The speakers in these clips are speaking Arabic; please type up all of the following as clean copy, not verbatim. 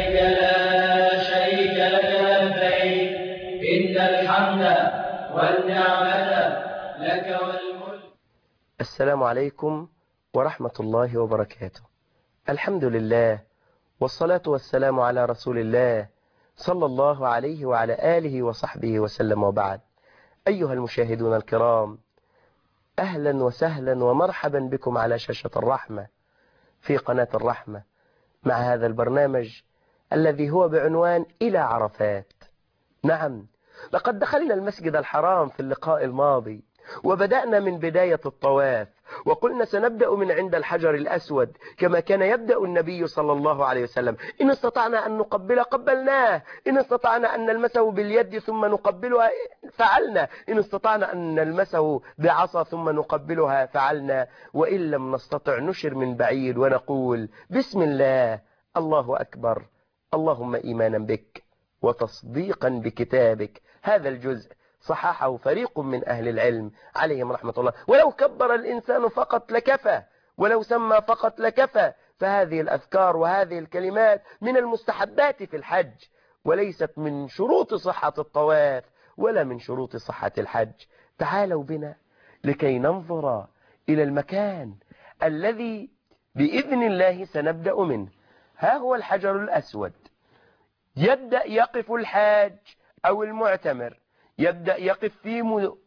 لا شريك لك لبيك إن الحمد والنعمة لك والملك. السلام عليكم ورحمة الله وبركاته. الحمد لله والصلاة والسلام على رسول الله صلى الله عليه وعلى آله وصحبه وسلم، وبعد. أيها المشاهدون الكرام، أهلا وسهلا ومرحبا بكم على شاشة الرحمة في قناة الرحمة مع هذا البرنامج الذي هو بعنوان إلى عرفات. نعم، لقد دخلنا المسجد الحرام في اللقاء الماضي وبدأنا من بداية الطواف، وقلنا سنبدأ من عند الحجر الأسود كما كان يبدأ النبي صلى الله عليه وسلم. إن استطعنا أن نقبل قبلناه، إن استطعنا أن نلمسه باليد ثم نقبلها فعلنا، إن استطعنا أن نلمسه بعصا ثم نقبلها فعلنا، وإن لم نستطع نشر من بعيد ونقول بسم الله، الله أكبر، اللهم إيمانا بك وتصديقا بكتابك. هذا الجزء صححه فريق من أهل العلم عليهم رحمة الله. ولو كبر الإنسان فقط لكفى، ولو سمى فقط لكفى. فهذه الأذكار وهذه الكلمات من المستحبات في الحج، وليست من شروط صحة الطواف ولا من شروط صحة الحج. تعالوا بنا لكي ننظر إلى المكان الذي بإذن الله سنبدأ منه. ها هو الحجر الأسود. يبدأ يقف الحاج أو المعتمر، يبدأ يقف في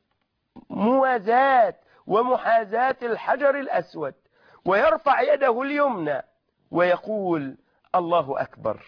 موازاة ومحاذاة الحجر الأسود، ويرفع يده اليمنى ويقول الله أكبر،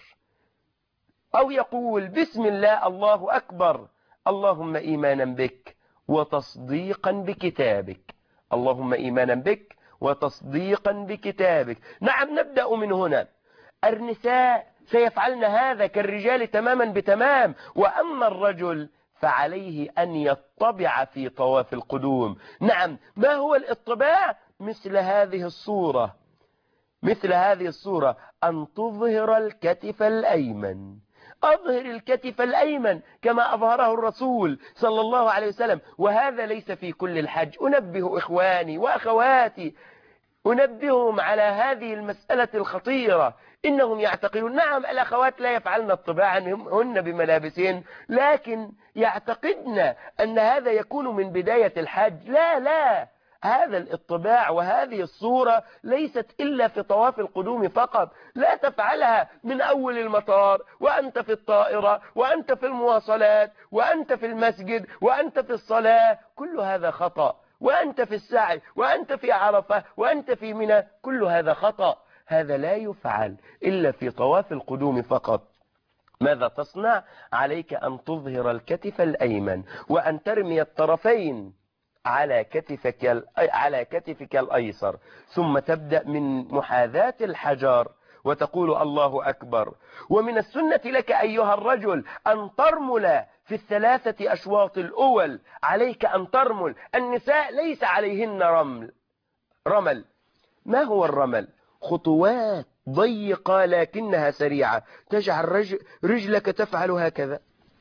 أو يقول بسم الله، الله أكبر، اللهم إيمانا بك وتصديقا بكتابك، اللهم إيمانا بك وتصديقا بكتابك. نعم، نبدأ من هنا. النساء سيفعلن هذا كالرجال تماما بتمام، وأما الرجل فعليه أن يطبع في طواف القدوم. نعم، ما هو الاطباع؟ مثل هذه الصورة، مثل هذه الصورة، أن تظهر الكتف الأيمن. أظهر الكتف الأيمن كما أظهره الرسول صلى الله عليه وسلم، وهذا ليس في كل الحج. أنبه إخواني وأخواتي، أنبههم على هذه المسألة الخطيرة. إنهم يعتقدون، نعم الأخوات لا يفعلن الطباعا هن بملابسهن، لكن يعتقدن أن هذا يكون من بداية الحج. لا لا، هذا الاطباع وهذه الصورة ليست إلا في طواف القدوم فقط. لا تفعلها من أول المطار وأنت في الطائرة وأنت في المواصلات وأنت في المسجد وأنت في الصلاة، كل هذا خطأ. وأنت في السعي وأنت في عرفة وأنت في منى، كل هذا خطأ. هذا لا يفعل إلا في طواف القدوم فقط. ماذا تصنع؟ عليك أن تظهر الكتف الأيمن وأن ترمي الطرفين على كتفك الأيسر، ثم تبدأ من محاذاة الحجر وتقول الله أكبر. ومن السنة لك أيها الرجل أن ترمل في الثلاثة أشواط الأول. عليك أن ترمل. النساء ليس عليهن رمل. ما هو الرمل؟ خطوات ضيقة لكنها سريعة. تجعل رجلك تفعل هكذا،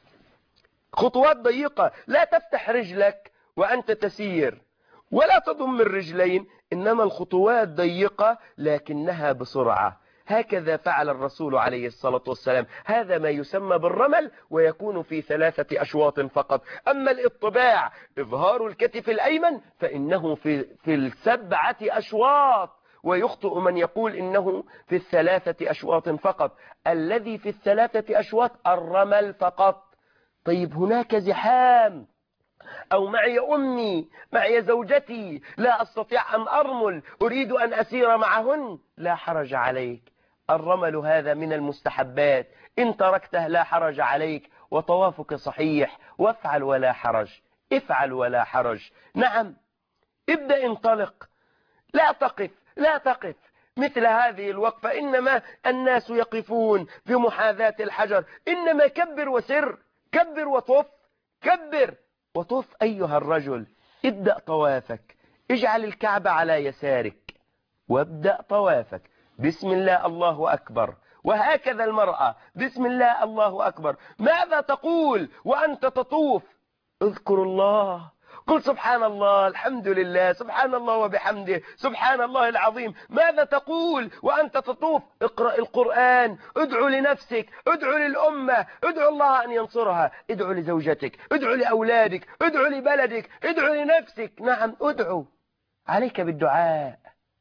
خطوات ضيقة. لا تفتح رجلك وأنت تسير، ولا تضم الرجلين، إنما الخطوات ضيقة لكنها بسرعة. هكذا فعل الرسول عليه الصلاة والسلام. هذا ما يسمى بالرمل، ويكون في 3 أشواط فقط. أما الاطباع، إظهار الكتف الأيمن، فإنه في 7 أشواط، ويخطئ من يقول إنه في 3 أشواط فقط. الذي في 3 أشواط الرمل فقط. طيب، هناك زحام، أو معي أمي، معي زوجتي، لا أستطيع أن أرمل، أريد أن أسير معهن، لا حرج عليك. الرمل هذا من المستحبات، إن تركته لا حرج عليك، وطوافك صحيح، وافعل ولا حرج، افعل ولا حرج. نعم، ابدأ، انطلق، لا تقف، لا تقف مثل هذه الوقفة. إنما الناس يقفون في محاذاة الحجر. إنما كبر وسر، كبر وطف، كبر وطف أيها الرجل. ابدأ طوافك، اجعل الكعبة على يسارك وابدأ طوافك. بسم الله، الله أكبر. وهكذا المرأة، بسم الله، الله أكبر. ماذا تقول وأنت تطوف؟ اذكر الله قل سبحان الله، الحمد لله، سبحان الله وبحمده، سبحان الله العظيم. ماذا تقول وأنت تطوف؟ اقرأ القرآن، ادعو لنفسك، ادعو للأمة، ادعو الله أن ينصرها، ادعو لزوجتك، ادعو لأولادك، ادعو لبلدك، ادعو لنفسك. نعم ادعو، عليك بالدعاء،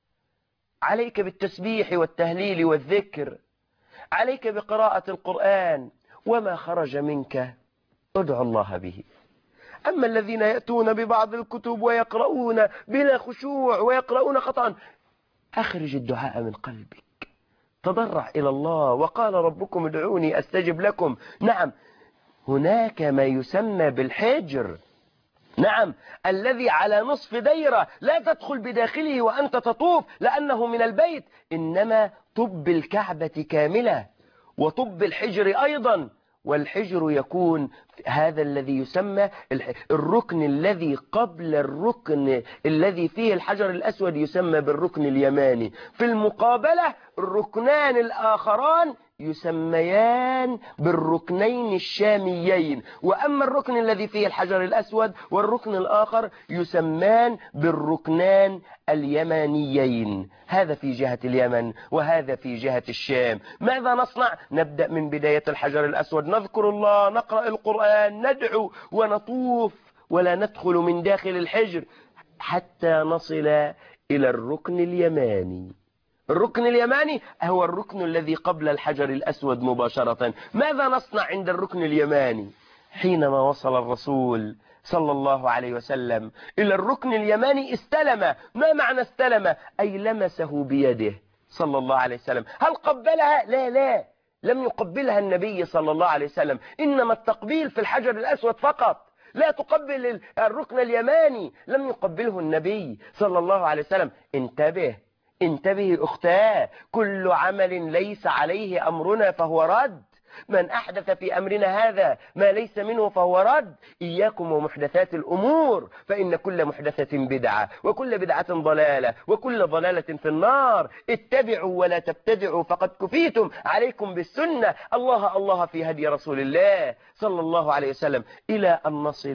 عليك بالتسبيح والتهليل والذكر، عليك بقراءة القرآن، وما خرج منك ادعو الله به. أما الذين يأتون ببعض الكتب ويقرؤون بلا خشوع ويقرؤون خطأ، أخرج الدعاء من قلبك، تضرع إلى الله. وقال ربكم ادعوني أستجب لكم. نعم هناك ما يسمى بالحجر، نعم الذي على نصف ديرة، لا تدخل بداخله وأنت تطوف لأنه من البيت، إنما طب الكعبة كاملة وطب الحجر أيضا. والحجر يكون هذا الذي يسمى الركن الذي قبل الركن الذي فيه الحجر الأسود يسمى بالركن اليماني. في المقابلة الركنان الآخران يسميان بالركنين الشاميين. وأما الركن الذي فيه الحجر الأسود والركن الآخر يسمان بالركنان اليمانيين، هذا في جهة اليمن وهذا في جهة الشام. ماذا نصنع؟ نبدأ من بداية الحجر الأسود، نذكر الله، نقرأ القرآن، ندعو ونطوف، ولا ندخل من داخل الحجر حتى نصل إلى الركن اليماني. الركن اليماني هو الركن الذي قبل الحجر الأسود مباشرة. ماذا نصنع عند الركن اليماني؟ حينما وصل الرسول صلى الله عليه وسلم إلى الركن اليماني استلم. ما معنى استلم؟ أي لمسه بيده صلى الله عليه وسلم. هل قبلها؟ لا، لم يقبلها النبي صلى الله عليه وسلم، إنما التقبيل في الحجر الأسود فقط، لا تقبل الركن اليماني، لم يقبله النبي صلى الله عليه وسلم. انتبه أختاه، كل عمل ليس عليه أمرنا فهو رد. من أحدث في أمرنا هذا ما ليس منه فهو رد. إياكم ومحدثات الأمور، فإن كل محدثة بدعة وكل بدعة ضلالة وكل ضلالة في النار. اتبعوا ولا تبتدعوا فقد كفيتم. عليكم بالسنة، الله في هدي رسول الله صلى الله عليه وسلم، إلى أن نصل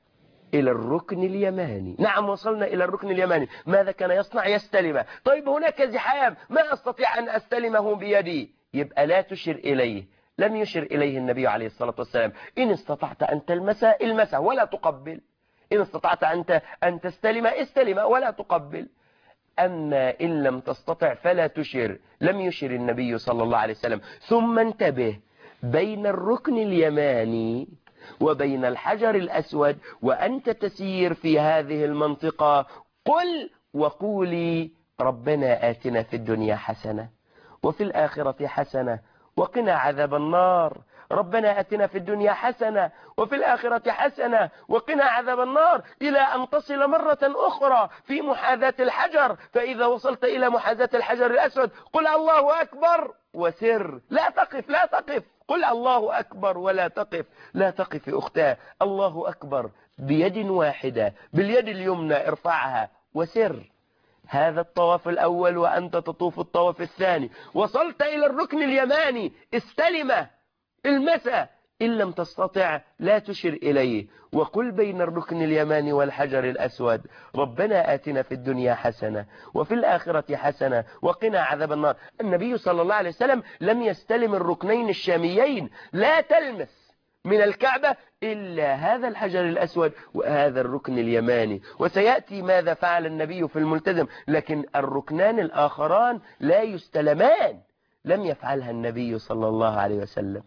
إلى الركن اليماني. نعم وصلنا إلى الركن اليماني. ماذا كان يصنع؟ يستلمه. طيب هناك زحام، ما أستطيع أن أستلمه بيدي، يبقى لا تشر إليه. لم يشر إليه النبي عليه الصلاة والسلام. إن استطعت أن المسه ولا تقبل، إن استطعت أن تستلم استلم ولا تقبل. أما إن لم تستطع فلا تشر. لم يشر النبي صلى الله عليه وسلم. ثم انتبه، بين الركن اليماني وبين الحجر الأسود وأنت تسير في هذه المنطقة، قل وقولي ربنا آتنا في الدنيا حسنة وفي الآخرة حسنة وقنا عذاب النار. ربنا آتنا في الدنيا حسنة وفي الآخرة حسنة وقنا عذاب النار، إلى أن تصل مرة أخرى في محاذاة الحجر. فإذا وصلت إلى محاذاة الحجر الأسود قل الله أكبر وسر. لا تقف، قل الله أكبر ولا تقف. لا تقف أختاه، الله أكبر بيد واحدة، باليد اليمنى ارفعها وسر. هذا الطواف الأول وأنت تطوف الطواف الثاني. وصلت إلى الركن اليماني، استلمه، المسه. إن لم تستطع لا تشر إليه، وقل بين الركن اليماني والحجر الأسود ربنا آتنا في الدنيا حسنة وفي الآخرة حسنة وقنا عذاب النار. النبي صلى الله عليه وسلم لم يستلم الركنين الشاميين. لا تلمس من الكعبة إلا هذا الحجر الأسود وهذا الركن اليماني. وسيأتي ماذا فعل النبي في الملتزم، لكن الركنان الآخران لا يستلمان، لم يفعلها النبي صلى الله عليه وسلم.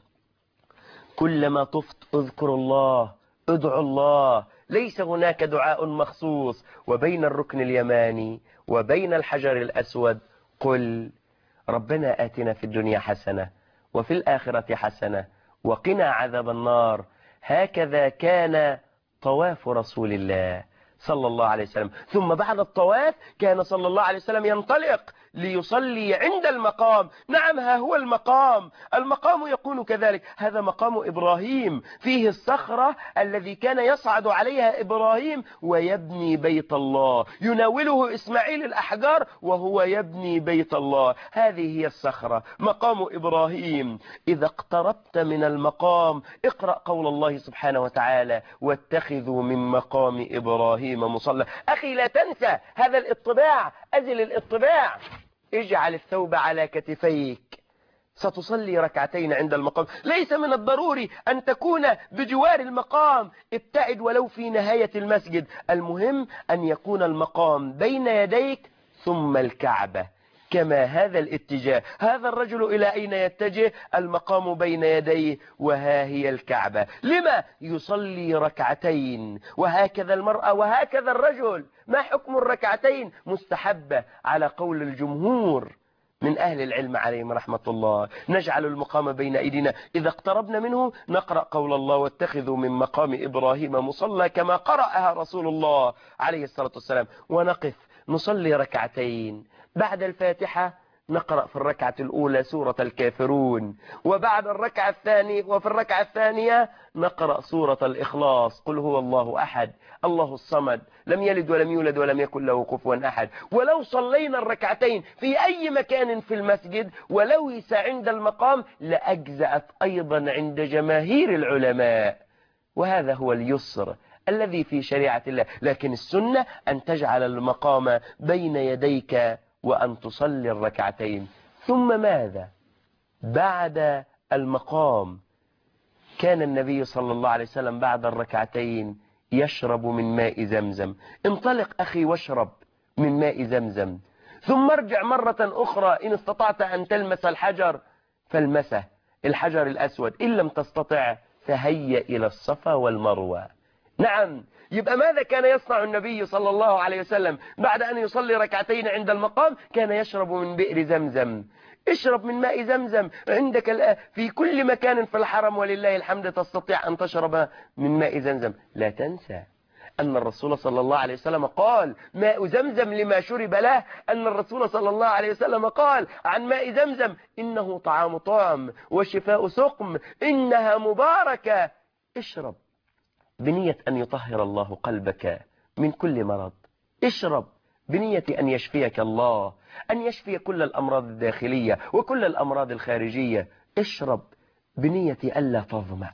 كلما طفت اذكر الله، ادعو الله، ليس هناك دعاء مخصوص. وبين الركن اليماني وبين الحجر الأسود قل ربنا آتنا في الدنيا حسنة وفي الآخرة حسنة وقنا عذاب النار. هكذا كان طواف رسول الله صلى الله عليه وسلم. ثم بعد الطواف كان صلى الله عليه وسلم ينطلق ليصلي عند المقام. نعم، ها هو المقام يكون كذلك. هذا مقام إبراهيم، فيه الصخرة الذي كان يصعد عليها إبراهيم ويبني بيت الله، يناوله إسماعيل الأحجار وهو يبني بيت الله. هذه هي الصخرة، مقام إبراهيم. إذا اقتربت من المقام اقرأ قول الله سبحانه وتعالى: واتخذوا من مقام إبراهيم مصلى. أخي لا تنسى هذا الاطباع، أزل الاطباع، اجعل الثوب على كتفيك، ستصلي ركعتين عند المقام. ليس من الضروري أن تكون بجوار المقام، ابتعد ولو في نهاية المسجد، المهم أن يكون المقام بين يديك ثم الكعبة. كما هذا الاتجاه، هذا الرجل إلى أين يتجه؟ المقام بين يديه وها هي الكعبة. لما يصلي ركعتين؟ وهكذا المرأة وهكذا الرجل. ما حكم الركعتين؟ مستحبة على قول الجمهور من أهل العلم عليهم رحمة الله. نجعل المقام بين أيدينا، إذا اقتربنا منه نقرأ قول الله: واتخذوا من مقام إبراهيم مصلى، كما قرأها رسول الله عليه الصلاة والسلام، ونقف نصلي ركعتين. بعد الفاتحة نقرأ في الركعة الأولى سورة الكافرون، وبعد الركعة الثانية وفي الركعة الثانية نقرأ سورة الإخلاص: قل هو الله أحد الله الصمد لم يلد ولم يولد ولم يكن له كفوا أحد. ولو صلينا الركعتين في أي مكان في المسجد وليس عند المقام لأجزأت أيضا عند جماهير العلماء. وهذا هو اليسر الذي في شريعة الله. لكن السنة أن تجعل المقام بين يديك وأن تصلي الركعتين. ثم ماذا بعد المقام؟ كان النبي صلى الله عليه وسلم بعد الركعتين يشرب من ماء زمزم. انطلق أخي واشرب من ماء زمزم، ثم ارجع مرة أخرى. إن استطعت أن تلمس الحجر فالمسه، الحجر الأسود. إن لم تستطع فهيا إلى الصفا والمروة. نعم، يبقى ماذا كان يصنع النبي صلى الله عليه وسلم بعد أن يصلي ركعتين عند المقام؟ كان يشرب من بئر زمزم. اشرب من ماء زمزم عندك في كل مكان في الحرم، ولله الحمد تستطيع أن تشرب من ماء زمزم. لا تنسى أن الرسول صلى الله عليه وسلم قال: ماء زمزم لما شرب له. أن الرسول صلى الله عليه وسلم قال عن ماء زمزم: إنه طعام وشفاء سقم، إنها مباركة. اشرب بنية أن يطهر الله قلبك من كل مرض. اشرب بنية أن يشفيك الله، أن يشفي كل الأمراض الداخلية وكل الأمراض الخارجية. اشرب بنية ألا تظمأ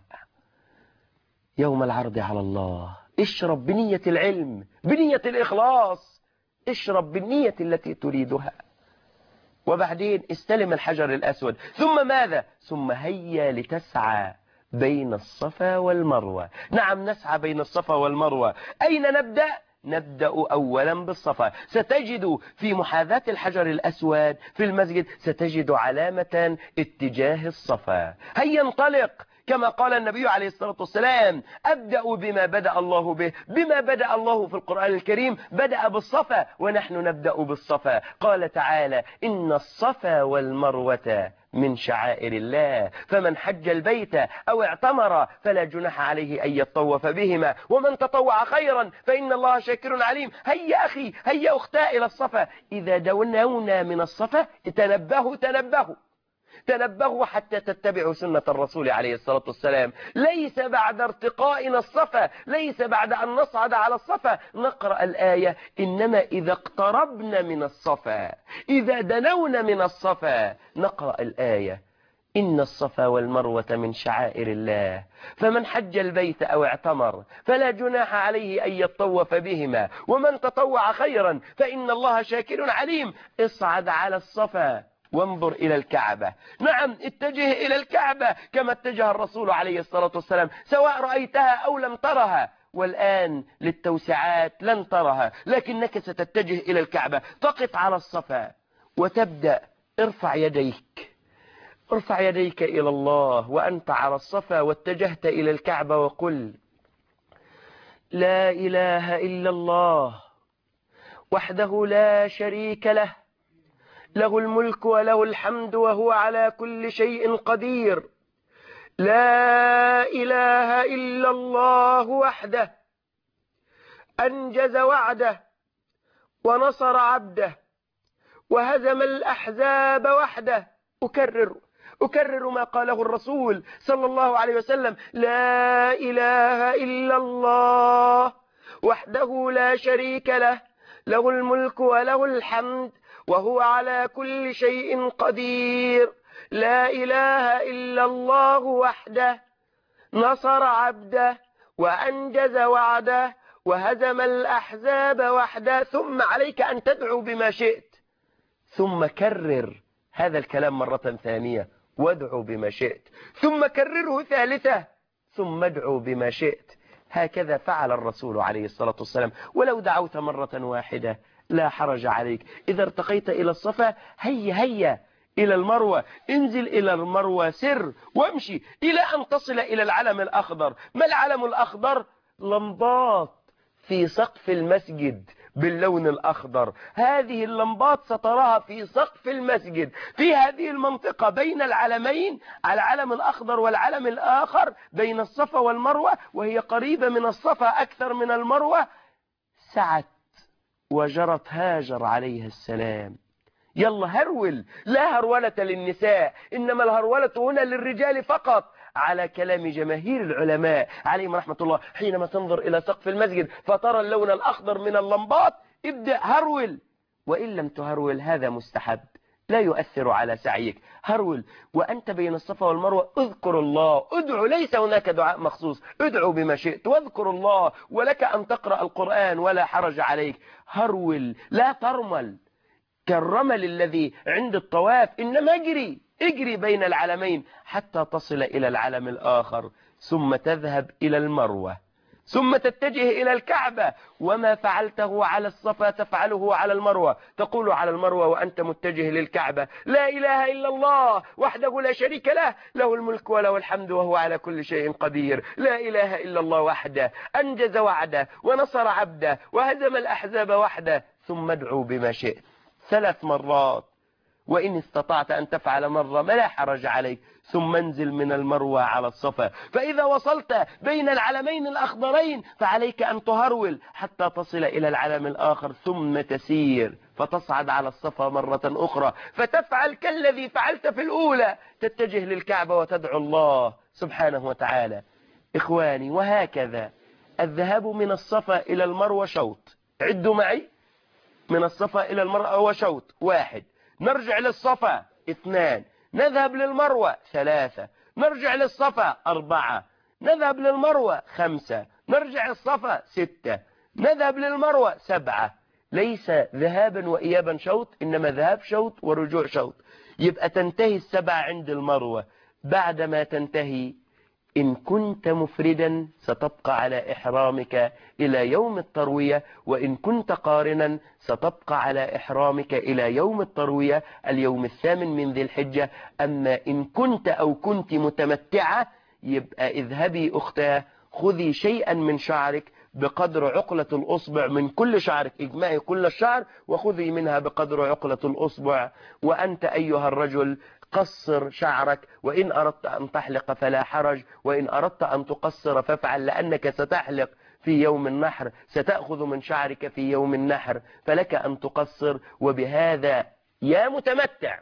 يوم العرض على الله. اشرب بنية العلم، بنية الإخلاص. اشرب بالنية التي تريدها. وبعدين استلم الحجر الأسود. ثم ماذا؟ ثم هيا لتسعى بين الصفا والمروة. نعم، نسعى بين الصفا والمروة. أين نبدأ؟ نبدأ أولا بالصفا. ستجد في محاذاة الحجر الأسود في المسجد ستجد علامة اتجاه الصفا. هيا انطلق، كما قال النبي عليه الصلاة والسلام: أبدأ بما بدأ الله به. بما بدأ الله في القرآن الكريم بدأ بالصفا، ونحن نبدأ بالصفا. قال تعالى: إن الصفا والمروة من شعائر الله، فمن حج البيت أو اعتمر فلا جناح عليه أن يطوف بهما، ومن تطوع خيرا فإن الله شاكر عليم. هيا أخي، هيا أختاه إلى الصفا. إذا دونونا من الصفا تنبهوا حتى تتبعوا سنة الرسول عليه الصلاة والسلام. ليس بعد ارتقائنا الصفا، ليس بعد أن نصعد على الصفا نقرأ الآية، إنما إذا اقتربنا من الصفا، إذا دنونا من الصفا نقرأ الآية: إن الصفا والمروة من شعائر الله، فمن حج البيت أو اعتمر فلا جناح عليه أن يطوف بهما، ومن تطوع خيرا فإن الله شاكر عليم. اصعد على الصفا وانظر إلى الكعبة. نعم، اتجه إلى الكعبة كما اتجه الرسول عليه الصلاة والسلام، سواء رأيتها أو لم ترها. والآن للتوسعات لن ترها، لكنك ستتجه إلى الكعبة. تقف على الصفا وتبدأ. ارفع يديك إلى الله وأنت على الصفا واتجهت إلى الكعبة، وقل: لا إله إلا الله وحده لا شريك له، له الملك وله الحمد وهو على كل شيء قدير. لا إله إلا الله وحده أنجز وعده ونصر عبده وهزم الأحزاب وحده. أكرر ما قاله الرسول صلى الله عليه وسلم: لا إله إلا الله وحده لا شريك له، له الملك وله الحمد وهو على كل شيء قدير. لا إله إلا الله وحده نصر عبده وأنجز وعده وهزم الأحزاب وحده. ثم عليك أن تدعو بما شئت، ثم كرر هذا الكلام مرة ثانية وادعو بما شئت، ثم كرره ثالثة ثم ادعو بما شئت. هكذا فعل الرسول عليه الصلاة والسلام. ولو دعوت مرة واحدة لا حرج عليك. إذا ارتقيت إلى الصفا هيا إلى المروة، انزل إلى المروة سر وامشي إلى أن تصل إلى العلم الأخضر. ما العلم الأخضر؟ لمبات في سقف المسجد باللون الأخضر. هذه اللمبات ستراها في سقف المسجد في هذه المنطقة بين العلمين، العلم الأخضر والعلم الآخر بين الصفا والمروة، وهي قريبة من الصفا أكثر من المروة. سعت وجرت هاجر عليها السلام. يلا هرول، لا هرولة للنساء، إنما الهرولة هنا للرجال فقط، على كلام جماهير العلماء عليهم رحمة الله. حينما تنظر إلى سقف المسجد فترى اللون الأخضر من اللمبات، ابدأ هرول. وإن لم تهرول هذا مستحب لا يؤثر على سعيك. هرول وأنت بين الصفا والمروة، اذكر الله، ادعو، ليس هناك دعاء مخصوص، ادعو بما شئت واذكر الله، ولك أن تقرأ القرآن ولا حرج عليك. هرول، لا ترمل كالرمل الذي عند الطواف، إنما اجري بين العلمين حتى تصل إلى العلم الآخر، ثم تذهب إلى المروة، ثم تتجه إلى الكعبة. وما فعلته على الصفا تفعله على المروة. تقول على المروة وأنت متجه للكعبة: لا إله إلا الله وحده لا شريك له، له الملك وله الحمد وهو على كل شيء قدير. لا إله إلا الله وحده أنجز وعده ونصر عبده وهزم الأحزاب وحده. ثم ادعو بما شئت 3 مرات، وإن استطعت أن تفعل مرة ما لا حرج عليك. ثم انزل من المروة على الصفا. فإذا وصلت بين العلمين الأخضرين فعليك أن تهرول حتى تصل إلى العلم الآخر، ثم تسير فتصعد على الصفا مرة أخرى، فتفعل كالذي فعلت في الأولى، تتجه للكعبة وتدعو الله سبحانه وتعالى. إخواني، وهكذا الذهاب من الصفا إلى المروة شوط. عدوا معي: من الصفا إلى المروة هو شوط 1، نرجع للصفا 2، نذهب للمروة 3، نرجع للصفا 4، نذهب للمروة 5، نرجع للصفا 6، نذهب للمروة 7. ليس ذهابا وإيابا شوط، إنما ذهاب شوط ورجوع شوط. يبقى تنتهي 7 عند المروة. بعدما تنتهي إن كنت مفردا ستبقى على إحرامك إلى يوم التروية، وإن كنت قارنا ستبقى على إحرامك إلى يوم التروية اليوم 8 من ذي الحجة. أما إن كنت أو كنت متمتعة يبقى اذهبي أختاه، خذي شيئا من شعرك بقدر عقلة الأصبع من كل شعرك، اجمعي كل الشعر وخذي منها بقدر عقلة الأصبع. وأنت أيها الرجل قصر شعرك، وإن أردت أن تحلق فلا حرج، وإن أردت أن تقصر فافعل، لأنك ستحلق في يوم النحر، ستأخذ من شعرك في يوم النحر، فلك أن تقصر. وبهذا يا متمتع،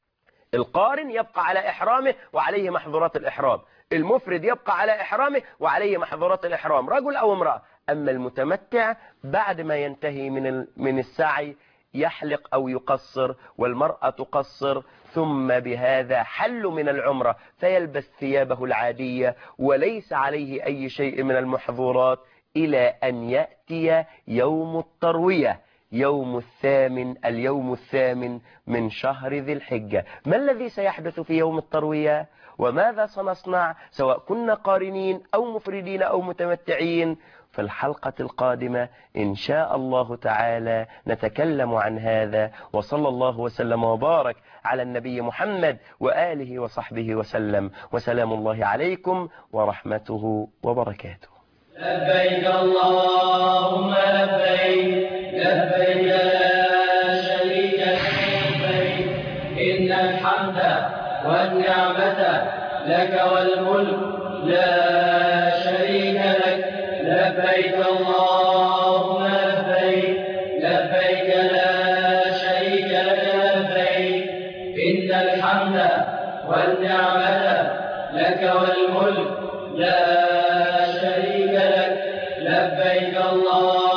القارن يبقى على إحرامه وعليه محظورات الإحرام، المفرد يبقى على إحرامه وعليه محظورات الإحرام، رجل أو امرأة. أما المتمتع بعد ما ينتهي من السعي يحلق أو يقصر، والمرأة تقصر، ثم بهذا حل من العمرة فيلبس ثيابه العادية وليس عليه أي شيء من المحظورات إلى أن يأتي يوم التروية، اليوم الثامن من شهر ذي الحجة. ما الذي سيحدث في يوم التروية وماذا سنصنع سواء كنا قارنين أو مفردين أو متمتعين؟ في الحلقة القادمة إن شاء الله تعالى نتكلم عن هذا. وصلى الله وسلم وبارك على النبي محمد وآله وصحبه وسلم، وسلام الله عليكم ورحمته وبركاته. لبيك اللهم لبيك، لبيك لا شريك لك لبيك، إن الحمد والنعمة لك والملك لا شريك لك. لبيك اللهم لبيك، لبيك لا شريك لك الحمد والنعمة لك والملك لا شريك لك لبيك اللهم